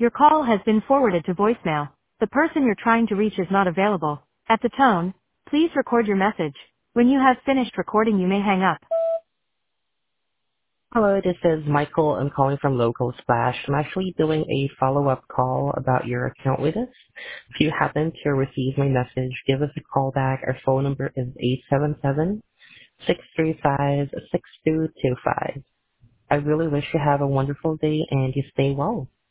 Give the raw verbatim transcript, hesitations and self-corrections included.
Your call has been forwarded to voicemail. The person you're trying to reach is not available. At the tone, please record your message. When you have finished recording, you may hang up. Hello, this is Michael. I'm calling from Local Splash. I'm actually doing a follow-up call about your account with us. If you happen to receive my message, give us a call back. Our phone number is eight seven seven, six three five, six two two five. I really wish you have a wonderful day and you stay well.